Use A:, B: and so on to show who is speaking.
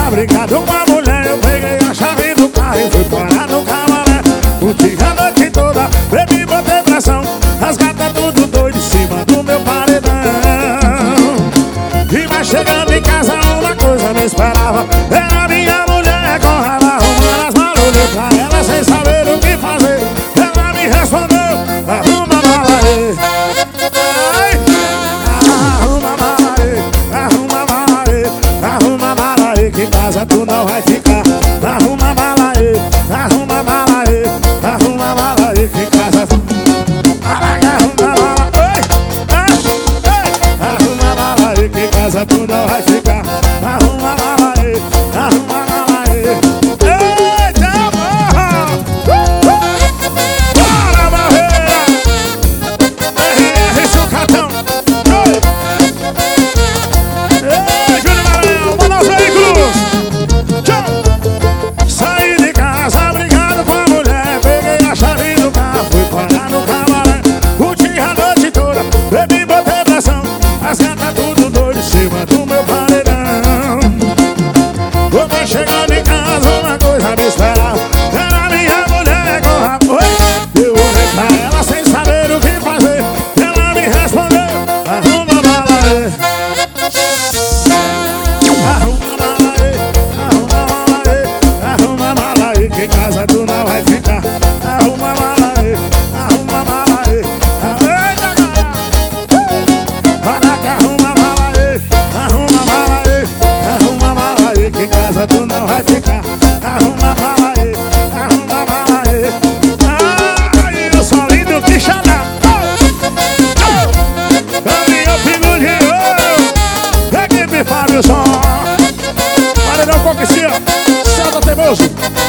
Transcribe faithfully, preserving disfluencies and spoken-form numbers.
A: brigado com a mulher, eu peguei a chave do carro e fui parar no cabaré. Curti a noite toda, bebi, botei pressão, as gatas tudo doido em cima do meu paredão. E vai chegando em casa, uma coisa me esperava, era minha mulher com raiva arrumando as malas. Olhei pra ela sem saber o que fazer, ela me respondeu: arruma a mala aí. Arruma a mala aí, arruma a mala aí, arruma a mala aí, que em casa tu não vai ficar. Arruma a mala aí, arruma a mala aí, arruma a mala aí, que em casa tu... Arruma a mala, oi, arruma a mala aí, que em casa tu não vai ficar. Arruma a mala aí, arruma a mala aí. Eita, porra! Bora, Barreira! R R Sucatão! Ei, Júnior Maranhão, Manaus Veículos! Tchau! Saí de casa, brigado com a mulher, peguei a chave do carro, fui parar no cabaré. Curti a noite toda, bebi, botei pressão, as gatas tudo doido em cima do meu paredão. Quando chegando em casa, uma coisa me esperava, era minha mulher com raiva. Eu olhei pra ela sem saber o que fazer, ela me respondeu: arruma a mala aí. Arruma a mala aí, arruma a mala aí, arruma a mala aí, que em casa tu não vai ficar. Arruma a mala aí, arruma a mala aí. Eita, cara! Para que arruma a mala aí, arruma a mala aí, arruma a mala aí, que em casa tu não vai ficar. Arruma a mala aí, arruma a mala aí. Ai, eu sou lindo que xadá. Caminhão Pingo de Ouro, equipe Fábio Som. Paredão Coquecia, Celta Teimoso.